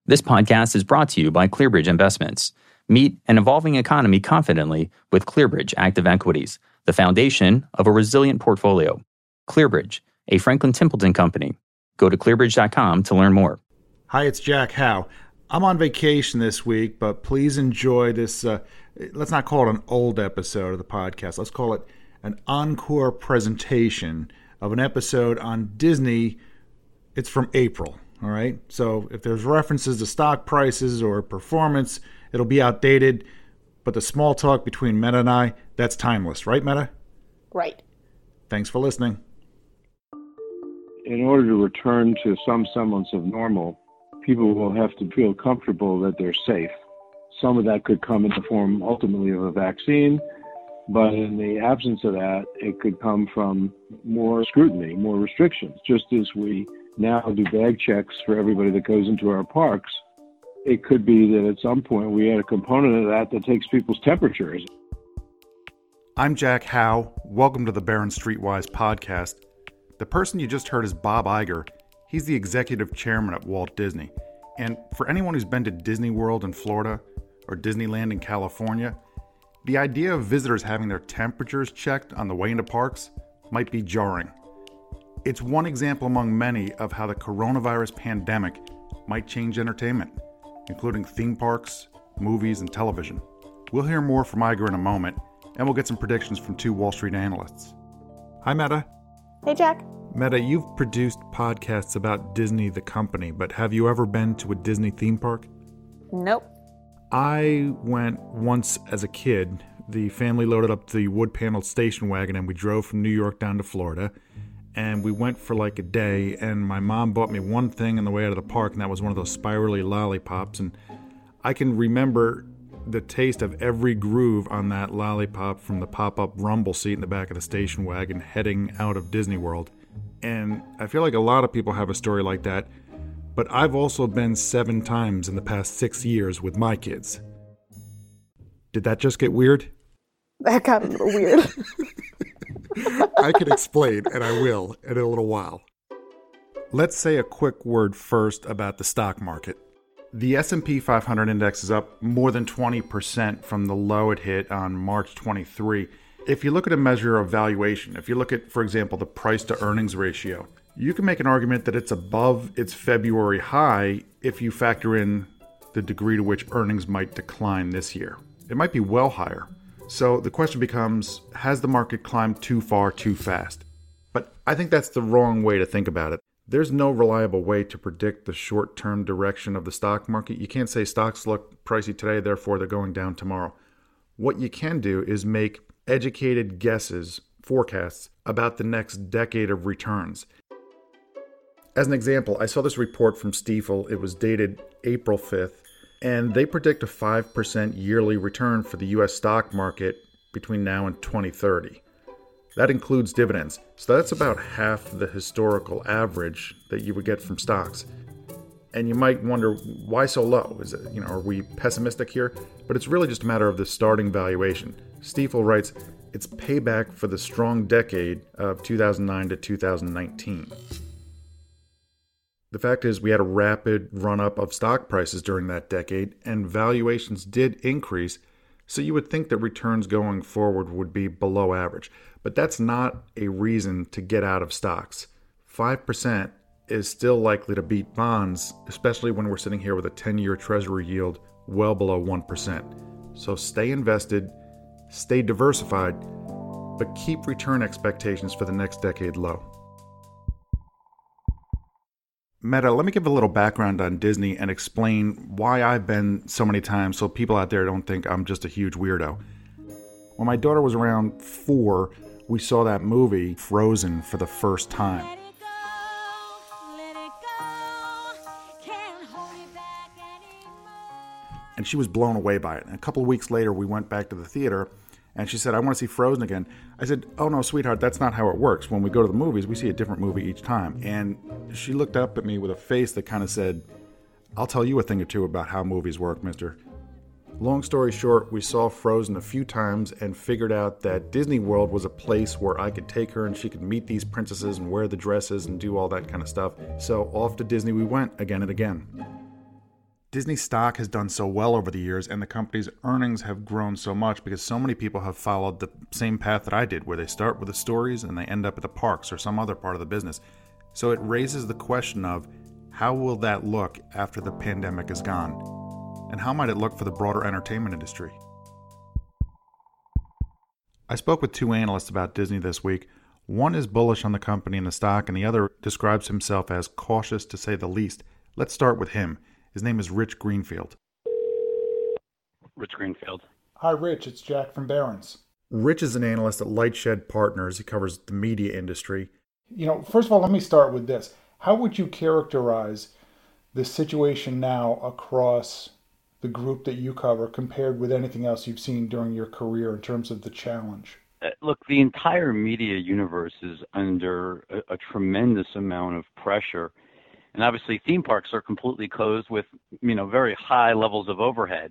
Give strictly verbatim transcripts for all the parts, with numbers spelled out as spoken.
This podcast is brought to you by ClearBridge Investments. Meet an evolving economy confidently with ClearBridge Active Equities, the foundation of a resilient portfolio. ClearBridge, a Franklin Templeton company. Go to clearbridge dot com to learn more. Hi, it's Jack Howe. I'm on vacation this week, but please enjoy this, uh, let's not call it an old episode of the podcast. Let's call it an encore presentation of an episode on Disney. It's from April, all right? So if there's references to stock prices or performance, it'll be outdated. But the small talk between Meta and I, that's timeless. Right, Meta? Right. Thanks for listening. In order to return to some semblance of normal, people will have to feel comfortable that they're safe. Some of that could come in the form ultimately of a vaccine, but in the absence of that, it could come from more scrutiny, more restrictions. Just as we now do bag checks for everybody that goes into our parks, it could be that at some point we add a component of that that takes people's temperatures. I'm Jack Howe. Welcome to the Barron Streetwise podcast. The person you just heard is Bob Iger. He's the executive chairman at Walt Disney. And for anyone who's been to Disney World in Florida or Disneyland in California, the idea of visitors having their temperatures checked on the way into parks might be jarring. It's one example among many of how the coronavirus pandemic might change entertainment, including theme parks, movies, and television. We'll hear more from Iger in a moment, and we'll get some predictions from two Wall Street analysts. Hi, Meta. Hey, Jack. Meta, you've produced podcasts about Disney, the company, but have you ever been to a Disney theme park? Nope. I went once as a kid. The family loaded up the wood-paneled station wagon and we drove from New York down to Florida. And we went for like a day, and my mom bought me one thing on the way out of the park, and that was one of those spirally lollipops. And I can remember the taste of every groove on that lollipop from the pop-up rumble seat in the back of the station wagon heading out of Disney World. And I feel like a lot of people have a story like that, but I've also been seven times in the past six years with my kids. Did that just get weird? That got a little weird. I can explain, and I will in a little while. Let's say a quick word first about the stock market. The S and P five hundred index is up more than twenty percent from the low it hit on March twenty-third. If you look at a measure of valuation, if you look at, for example, the price to earnings ratio, you can make an argument that it's above its February high if you factor in the degree to which earnings might decline this year. It might be well higher. So the question becomes, has the market climbed too far too fast? But I think that's the wrong way to think about it. There's no reliable way to predict the short-term direction of the stock market. You can't say stocks look pricey today, therefore they're going down tomorrow. What you can do is make educated guesses, forecasts, about the next decade of returns. As an example, I saw this report from Stifel. It was dated April fifth, and they predict a five percent yearly return for the U S stock market between now and twenty thirty. That includes dividends. So that's about half the historical average that you would get from stocks. And you might wonder, why so low? Is it, you know, are we pessimistic here? But it's really just a matter of the starting valuation. Stifel writes, it's payback for the strong decade of two thousand nine to two thousand nineteen. The fact is, we had a rapid run-up of stock prices during that decade, and valuations did increase, so you would think that returns going forward would be below average. But that's not a reason to get out of stocks. five percent is still likely to beat bonds, especially when we're sitting here with a ten-year Treasury yield well below one percent. So stay invested, stay diversified, but keep return expectations for the next decade low. Meta, let me give a little background on Disney and explain why I've been so many times so people out there don't think I'm just a huge weirdo. When my daughter was around four, we saw that movie, Frozen, for the first time. Let it go, let it go, can't hold it back anymore. And she was blown away by it. And a couple of weeks later, we went back to the theater, and she said, I want to see Frozen again. I said, oh no, sweetheart, that's not how it works. When we go to the movies, we see a different movie each time. And she looked up at me with a face that kind of said, I'll tell you a thing or two about how movies work, mister. Long story short, we saw Frozen a few times and figured out that Disney World was a place where I could take her and she could meet these princesses and wear the dresses and do all that kind of stuff. So off to Disney we went again and again. Disney stock has done so well over the years, and the company's earnings have grown so much because so many people have followed the same path that I did, where they start with the stories and they end up at the parks or some other part of the business. So it raises the question of, how will that look after the pandemic is gone? And how might it look for the broader entertainment industry? I spoke with two analysts about Disney this week. One is bullish on the company and the stock, and the other describes himself as cautious, to say the least. Let's start with him. His name is Rich Greenfield. Rich Greenfield. Hi, Rich. It's Jack from Barron's. Rich is an analyst at Lightshed Partners. He covers the media industry. You know, first of all, let me start with this. How would you characterize the situation now across the group that you cover compared with anything else you've seen during your career in terms of the challenge? Uh, look, the entire media universe is under a, a tremendous amount of pressure. And obviously theme parks are completely closed with, you know, very high levels of overhead.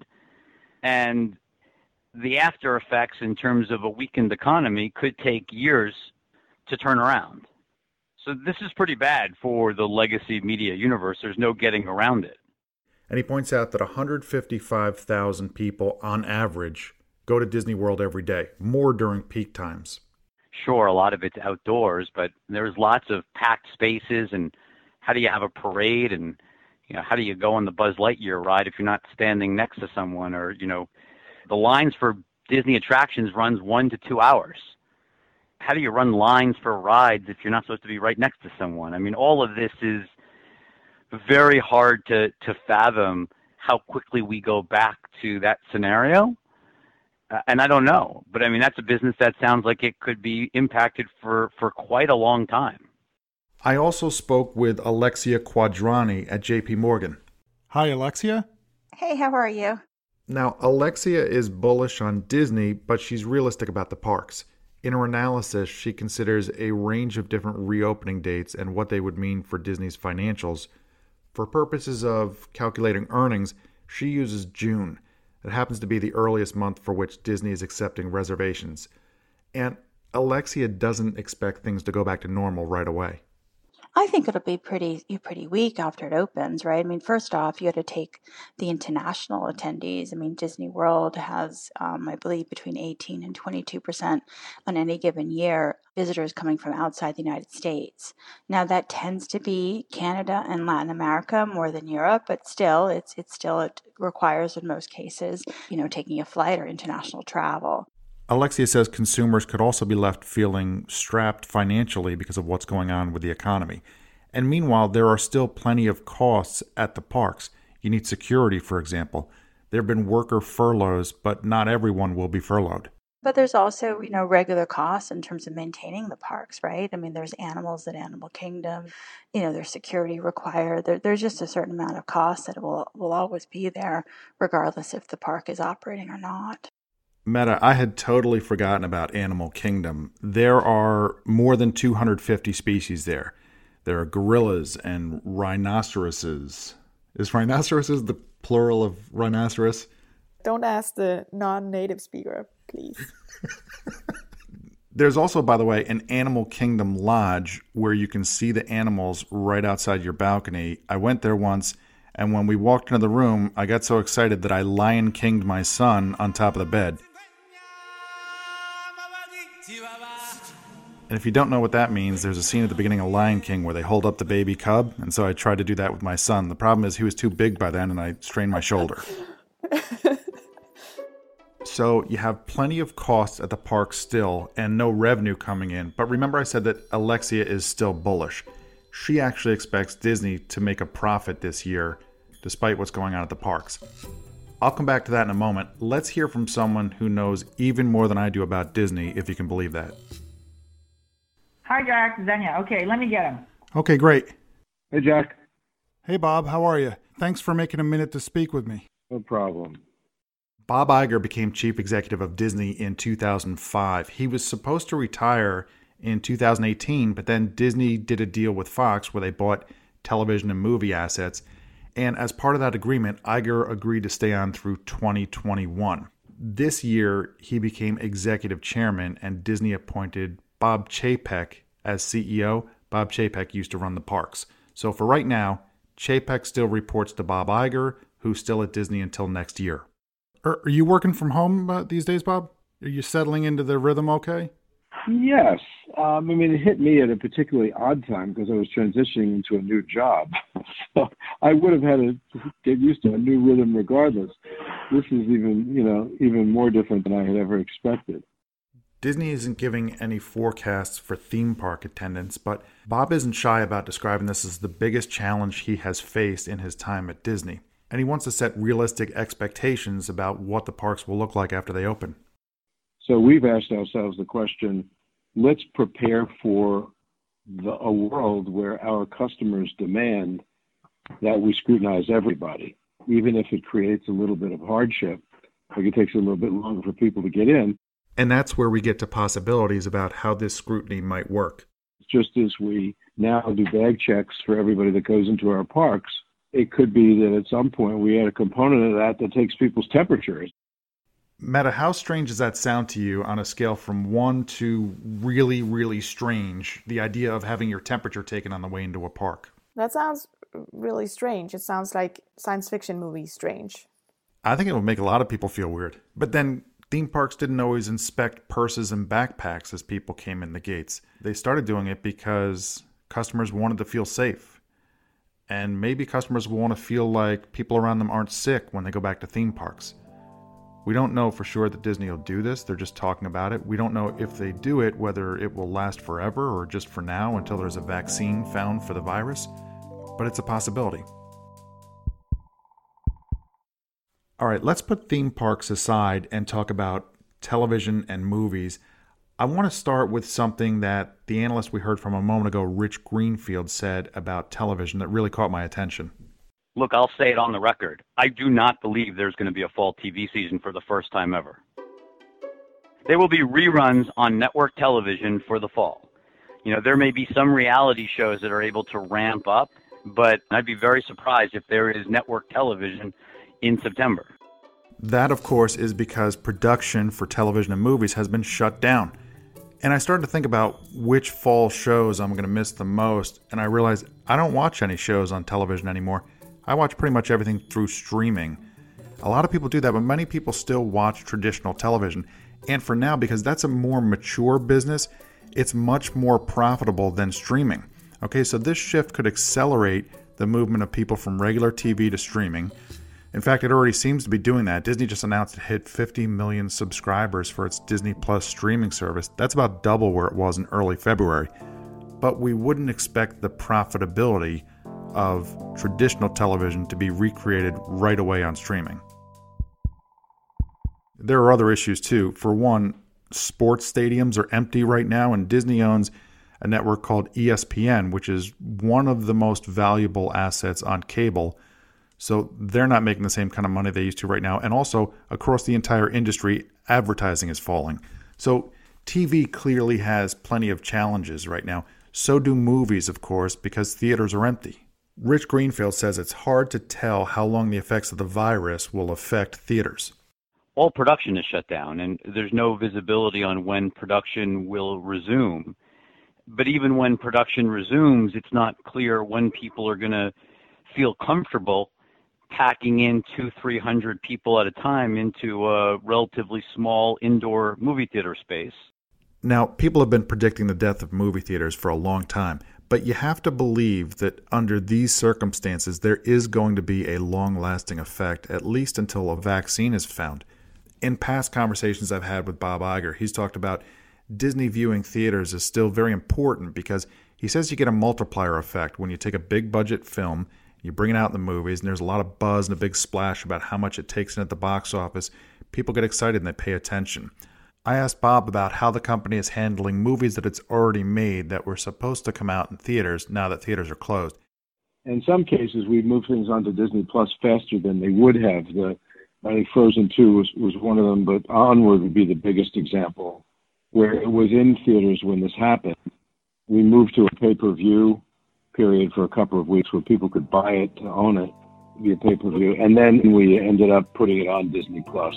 And the after effects in terms of a weakened economy could take years to turn around. So this is pretty bad for the legacy media universe. There's no getting around it. And he points out that one hundred fifty-five thousand people on average go to Disney World every day, more during peak times. Sure, a lot of it's outdoors, but there's lots of packed spaces. And how do you have a parade? And, you know, how do you go on the Buzz Lightyear ride if you're not standing next to someone? Or, you know, the lines for Disney attractions runs one to two hours. How do you run lines for rides if you're not supposed to be right next to someone? I mean, all of this is very hard to, to fathom how quickly we go back to that scenario. Uh, and I don't know, but I mean, that's a business that sounds like it could be impacted for, for quite a long time. I also spoke with Alexia Quadrani at J P Morgan. Hi, Alexia. Hey, how are you? Now, Alexia is bullish on Disney, but she's realistic about the parks. In her analysis, she considers a range of different reopening dates and what they would mean for Disney's financials. For purposes of calculating earnings, she uses June. It happens to be the earliest month for which Disney is accepting reservations. And Alexia doesn't expect things to go back to normal right away. I think it'll be pretty pretty weak after it opens, right? I mean, first off, you got to take the international attendees. I mean, Disney World has, um, I believe, between eighteen and twenty-two percent on any given year visitors coming from outside the United States. Now, that tends to be Canada and Latin America more than Europe, but still, it's it's still it requires in most cases, you know, taking a flight or international travel. Alexia says consumers could also be left feeling strapped financially because of what's going on with the economy. And meanwhile, there are still plenty of costs at the parks. You need security, for example. There have been worker furloughs, but not everyone will be furloughed. But there's also, you know, regular costs in terms of maintaining the parks, right? I mean, there's animals at Animal Kingdom. You know, there's security required. There, there's just a certain amount of cost that will, will always be there, regardless if the park is operating or not. Meta, I had totally forgotten about Animal Kingdom. There are more than two hundred fifty species there. There are gorillas and rhinoceroses. Is rhinoceroses the plural of rhinoceros? Don't ask the non-native speaker, please. There's also, by the way, an Animal Kingdom lodge where you can see the animals right outside your balcony. I went there once, and when we walked into the room, I got so excited that I Lion King'd my son on top of the bed. And if you don't know what that means, there's a scene at the beginning of Lion King where they hold up the baby cub, and so I tried to do that with my son. The problem is he was too big by then, and I strained my shoulder. So you have plenty of costs at the park still, and no revenue coming in. But remember I said that Alexia is still bullish. She actually expects Disney to make a profit this year, despite what's going on at the parks. I'll come back to that in a moment. Let's hear from someone who knows even more than I do about Disney, if you can believe that. Hi, Jack. Xenia. Okay, let me get him. Okay, great. Hey, Jack. Hey, Bob. How are you? Thanks for making a minute to speak with me. No problem. Bob Iger became chief executive of Disney in two thousand five. He was supposed to retire in two thousand eighteen, but then Disney did a deal with Fox where they bought television and movie assets. And as part of that agreement, Iger agreed to stay on through twenty twenty-one. This year, he became executive chairman, and Disney appointed Bob Chapek as C E O. Bob Chapek used to run the parks. So for right now, Chapek still reports to Bob Iger, who who's still at Disney until next year. Are, are you working from home uh, these days, Bob? Are you settling into the rhythm okay? Yes. Um, I mean, it hit me at a particularly odd time because I was transitioning into a new job. So I would have had to get used to a new rhythm regardless. This is even, you know, even more different than I had ever expected. Disney isn't giving any forecasts for theme park attendance, but Bob isn't shy about describing this as the biggest challenge he has faced in his time at Disney. And he wants to set realistic expectations about what the parks will look like after they open. So we've asked ourselves the question, let's prepare for the, a world where our customers demand that we scrutinize everybody, even if it creates a little bit of hardship, like it takes a little bit longer for people to get in. And that's where we get to possibilities about how this scrutiny might work. Just as we now do bag checks for everybody that goes into our parks, it could be that at some point we add a component of that that takes people's temperatures. Meta, how strange does that sound to you on a scale from one to really, really strange, the idea of having your temperature taken on the way into a park? That sounds really strange. It sounds like science fiction movie strange. I think it would make a lot of people feel weird. But then theme parks didn't always inspect purses and backpacks as people came in the gates. They started doing it because customers wanted to feel safe. And maybe customers will want to feel like people around them aren't sick when they go back to theme parks. We don't know for sure that Disney will do this. They're just talking about it. We don't know if they do it, whether it will last forever or just for now until there's a vaccine found for the virus. But it's a possibility. All right, let's put theme parks aside and talk about television and movies. I want to start with something that the analyst we heard from a moment ago, Rich Greenfield, said about television that really caught my attention. Look, I'll say it on the record. I do not believe there's going to be a fall T V season for the first time ever. There will be reruns on network television for the fall. You know, there may be some reality shows that are able to ramp up, but I'd be very surprised if there is network television in September. That, of course, is because production for television and movies has been shut down. And I started to think about which fall shows I'm going to miss the most, and I realized I don't watch any shows on television anymore. I watch pretty much everything through streaming. A lot of people do that, but many people still watch traditional television. And for now, because that's a more mature business, it's much more profitable than streaming. Okay, so this shift could accelerate the movement of people from regular T V to streaming. In fact, it already seems to be doing that. Disney just announced it hit fifty million subscribers for its Disney Plus streaming service. That's about double where it was in early February. But we wouldn't expect the profitability of traditional television to be recreated right away on streaming. There are other issues too. For one, sports stadiums are empty right now, and Disney owns a network called E S P N, which is one of the most valuable assets on cable. So they're not making the same kind of money they used to right now. And also, across the entire industry, advertising is falling. So T V clearly has plenty of challenges right now. So do movies, of course, because theaters are empty. Rich Greenfield says it's hard to tell how long the effects of the virus will affect theaters. All production is shut down, and there's no visibility on when production will resume. But even when production resumes, it's not clear when people are going to feel comfortable packing in two, three hundred people at a time into a relatively small indoor movie theater space. Now, people have been predicting the death of movie theaters for a long time, but you have to believe that under these circumstances, there is going to be a long-lasting effect, at least until a vaccine is found. In past conversations I've had with Bob Iger, he's talked about Disney viewing theaters as still very important because he says you get a multiplier effect when you take a big budget film, you bring it out in the movies, and there's a lot of buzz and a big splash about how much it takes in at the box office. People get excited and they pay attention. I asked Bob about how the company is handling movies that it's already made that were supposed to come out in theaters now that theaters are closed. In some cases, we move things onto Disney Plus faster than they would have. The, I think Frozen two was, was one of them, but Onward would be the biggest example, where it was in theaters when this happened. We moved to a pay-per-view period for a couple of weeks where people could buy it to own it via pay-per-view, and then we ended up putting it on Disney Plus.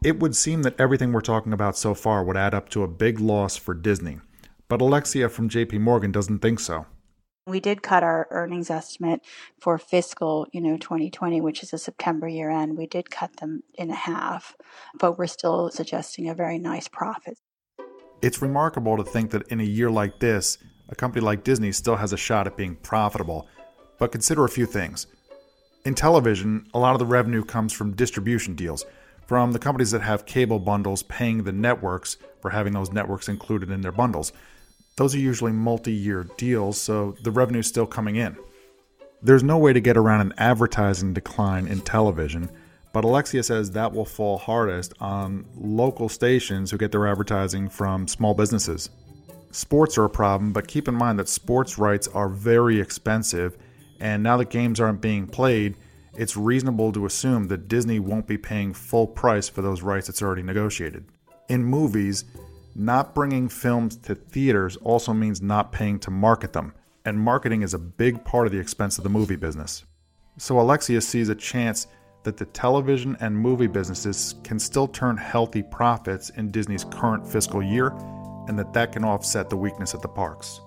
It would seem that everything we're talking about so far would add up to a big loss for Disney. But Alexia from J P Morgan doesn't think so. We did cut our earnings estimate for fiscal, you know, twenty twenty, which is a September year end. We did cut them in half, but we're still suggesting a very nice profit. It's remarkable to think that in a year like this, a company like Disney still has a shot at being profitable. But consider a few things. In television, a lot of the revenue comes from distribution deals, from the companies that have cable bundles paying the networks for having those networks included in their bundles. Those are usually multi-year deals, so the revenue's still coming in. There's no way to get around an advertising decline in television, but Alexia says that will fall hardest on local stations who get their advertising from small businesses. Sports are a problem, but keep in mind that sports rights are very expensive, and now that games aren't being played, it's reasonable to assume that Disney won't be paying full price for those rights it's already negotiated. In movies, not bringing films to theaters also means not paying to market them, and marketing is a big part of the expense of the movie business. So Alexia sees a chance that the television and movie businesses can still turn healthy profits in Disney's current fiscal year, and that that can offset the weakness at the parks.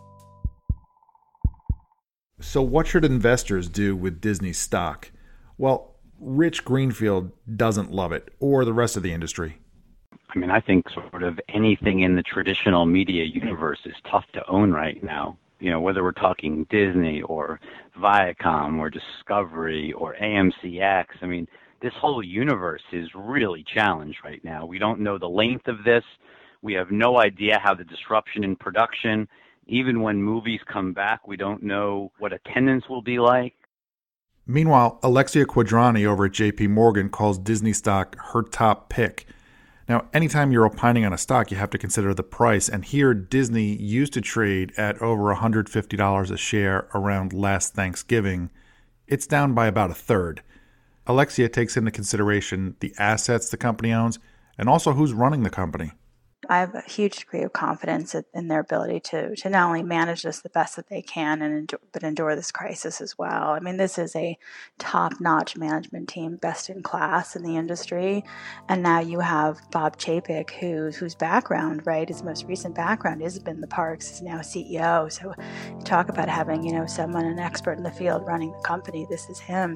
So what should investors do with Disney stock? Well, Rich Greenfield doesn't love it, or the rest of the industry. I mean, I think sort of anything in the traditional media universe is tough to own right now. You know, whether we're talking Disney or Viacom or Discovery or A M C X, I mean, this whole universe is really challenged right now. We don't know the length of this. We have no idea how the disruption in production. Even when movies come back, we don't know what attendance will be like. Meanwhile, Alexia Quadrani over at J P Morgan calls Disney stock her top pick. Now, anytime you're opining on a stock, you have to consider the price. And here, Disney used to trade at over one hundred fifty dollars a share around last Thanksgiving. It's down by about a third. Alexia takes into consideration the assets the company owns and also who's running the company. I have a huge degree of confidence in their ability to to not only manage this the best that they can, and endure, but endure this crisis as well. I mean, this is a top-notch management team, best in class in the industry, and now you have Bob Chapek, whose whose background, right, his most recent background has been the parks. He's now C E O. So, you talk about having, you know, someone, an expert in the field running the company. This is him.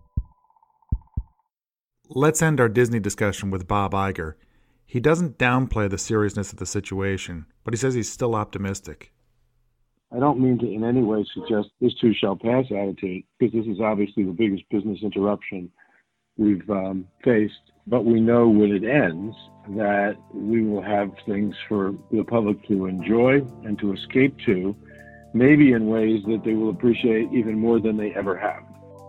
Let's end our Disney discussion with Bob Iger. He doesn't downplay the seriousness of the situation, but he says he's still optimistic. I don't mean to in any way suggest this too shall pass attitude, because this is obviously the biggest business interruption we've um, faced. But we know when it ends that we will have things for the public to enjoy and to escape to, maybe in ways that they will appreciate even more than they ever have.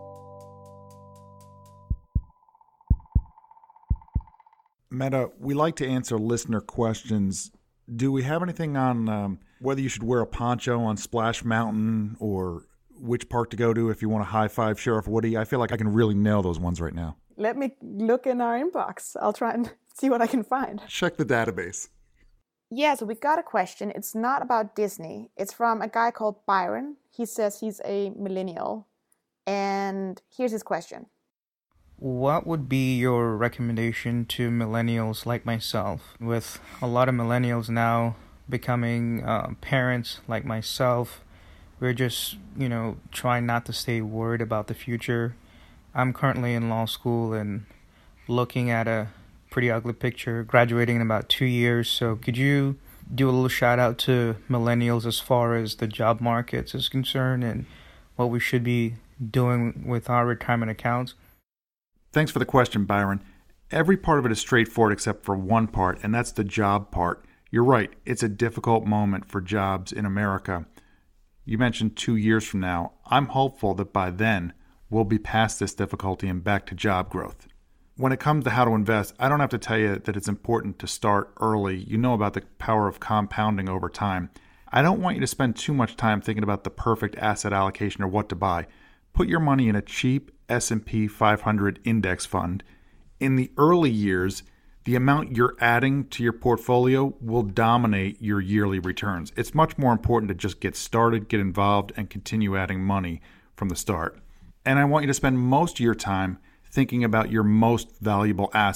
Meta, we like to answer listener questions. Do we have anything on um, whether you should wear a poncho on Splash Mountain or which park to go to if you want to high-five Sheriff Woody? I feel like I can really nail those ones right now. Let me look in our inbox. I'll try and see what I can find. Check the database. Yeah, so we got a question. It's not about Disney. It's from a guy called Byron. He says he's a millennial. And here's his question. What would be your recommendation to millennials like myself? With a lot of millennials now becoming uh, parents like myself, we're just, you know, trying not to stay worried about the future. I'm currently in law school and looking at a pretty ugly picture, graduating in about two years. So could you do a little shout out to millennials as far as the job markets is concerned and what we should be doing with our retirement accounts? Thanks for the question, Byron. Every part of it is straightforward except for one part, and that's the job part. You're right, it's a difficult moment for jobs in America. You mentioned two years from now. I'm hopeful that by then, we'll be past this difficulty and back to job growth. When it comes to how to invest, I don't have to tell you that it's important to start early. You know about the power of compounding over time. I don't want you to spend too much time thinking about the perfect asset allocation or what to buy. Put your money in a cheap S and P five hundred index fund. In the early years, the amount you're adding to your portfolio will dominate your yearly returns. It's much more important to just get started, get involved, and continue adding money from the start. And I want you to spend most of your time thinking about your most valuable asset.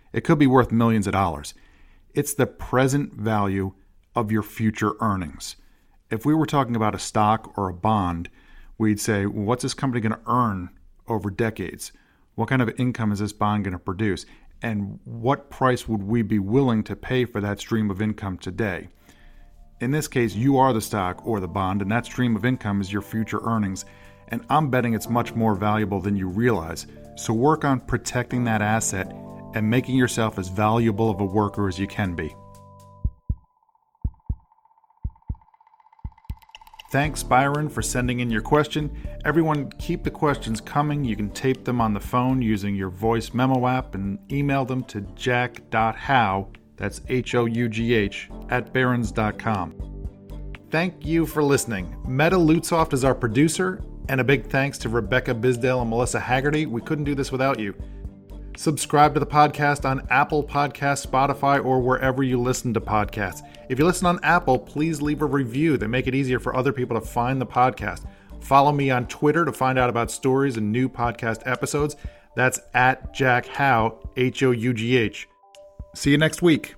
It could be worth millions of dollars. It's the present value of your future earnings. If we were talking about a stock or a bond, we'd say, well, what's this company going to earn over decades? What kind of income is this bond going to produce? And what price would we be willing to pay for that stream of income today? In this case, you are the stock or the bond, and that stream of income is your future earnings. And I'm betting it's much more valuable than you realize. So work on protecting that asset and making yourself as valuable of a worker as you can be. Thanks, Byron, for sending in your question. Everyone, keep the questions coming. You can tape them on the phone using your voice memo app and email them to jack dot how, that's H O U G H, at barons dot com. Thank you for listening. Meta Lutsoft is our producer, and a big thanks to Rebecca Bisdale and Melissa Haggerty. We couldn't do this without you. Subscribe to the podcast on Apple Podcasts, Spotify, or wherever you listen to podcasts. If you listen on Apple, please leave a review. They make it easier for other people to find the podcast. Follow me on Twitter to find out about stories and new podcast episodes. That's at Jack How, H O U G H. See you next week.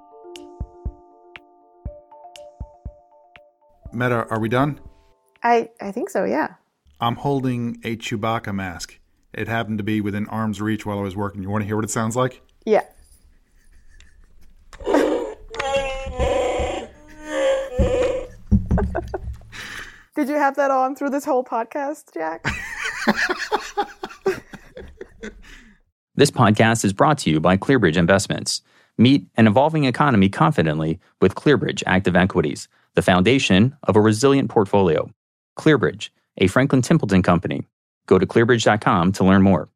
Meta, are we done? I, I think so, yeah. I'm holding a Chewbacca mask. It happened to be within arm's reach while I was working. You want to hear what it sounds like? Yeah. Did you have that on through this whole podcast, Jack? This podcast is brought to you by ClearBridge Investments. Meet an evolving economy confidently with ClearBridge Active Equities, the foundation of a resilient portfolio. ClearBridge, a Franklin Templeton company. Go to clearbridge dot com to learn more.